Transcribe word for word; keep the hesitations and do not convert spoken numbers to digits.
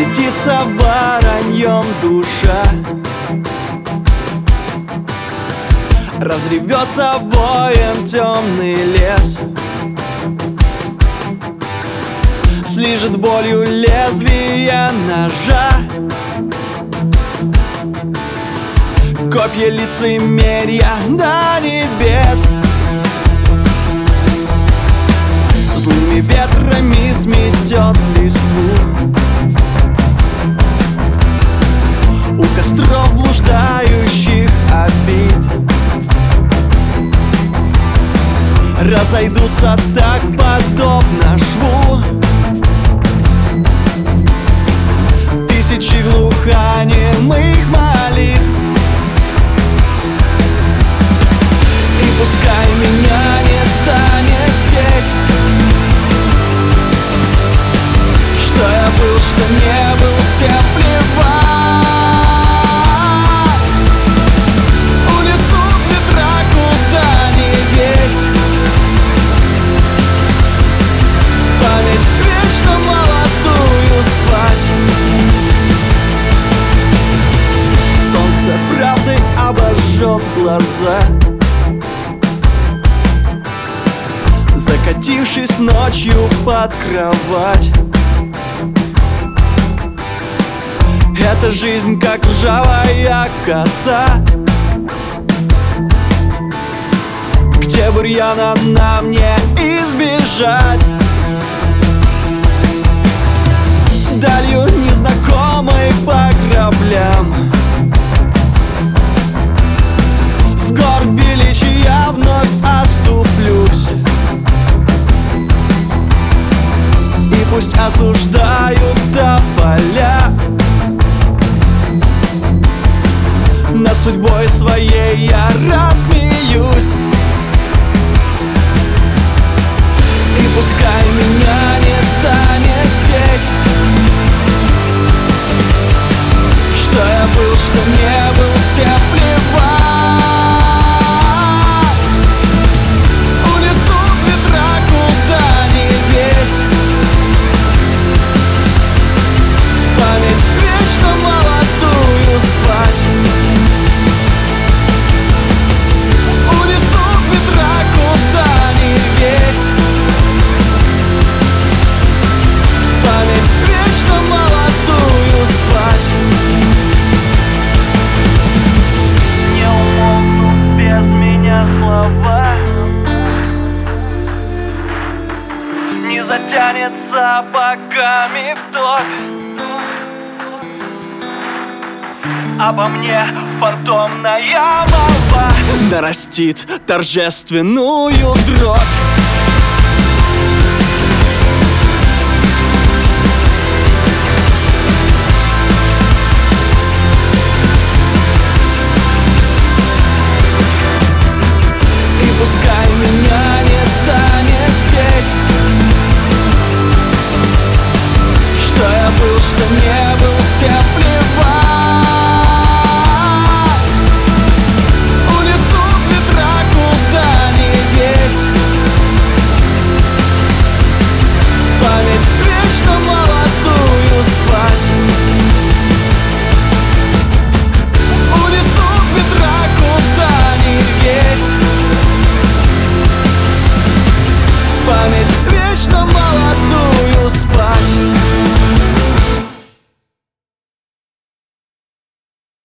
Насытится вороньем душа, разревется воем темный лес, слижет болью лезвие ножа. Копья лицемерия до небес злыми ветрами сметет листву. У костров блуждающих обид разойдутся так подобно шву тысячи глухонемых молитв. И пускай меня не станет здесь, что я был, что не был, всем плевать. Унесут ветра куда не весть, память вечно молодую спать. Солнце правды обожжет глаза, закатившись ночью под кровать. Эта жизнь как ржавая коса, где бурьяна нам не избежать. Далью незнакомой по кораблям, с гор величия вновь отступлюсь. И пусть осуждают тополя, над судьбой своей я рассмеюсь. И пускай меня не станет здесь, что я был, что не был, всем плевать. Унесут ветра куда не весть, память вечно молодую спать. Унесут ветра куда не весть, память вечно молодую спать. Не умолкнут без меня слова, не затянется боками вдох. Обо мне фантомная молва нарастит торжественную дробь. И пускай меня не станет здесь, что я был, что не был, всем плевать. Унесут ветра куда не весть, память вечно молодую спать. Унесут ветра куда не весть, память вечно молодую